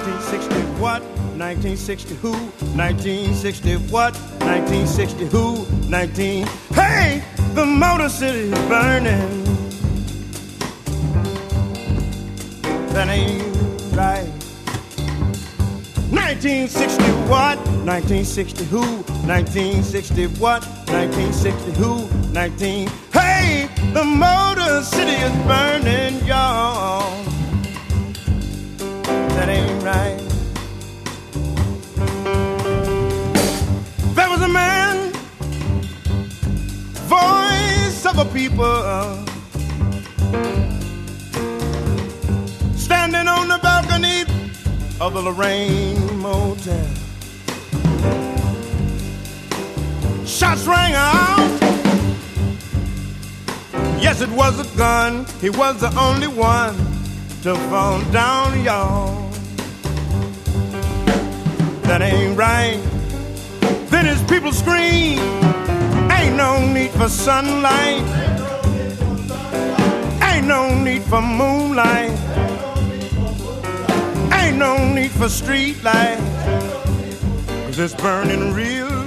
1960 what? 1960 who? 1960 what? 1960 who? 19. Hey, the Motor City is burning. That ain't right. 1960 what? 1960 who? 1960 what? 1960 who? 19. Hey, the Motor City is burning, y'all. That ain't right. There was a man, voice of a people, standing on the balcony of the Lorraine Motel. Shots rang out. Yes, it was a gun. He was the only one to fall down, y'all. That ain't right. Then his people scream, ain't no need for sunlight, ain't no need for moonlight, ain't no need for street light, 'cause it's burning real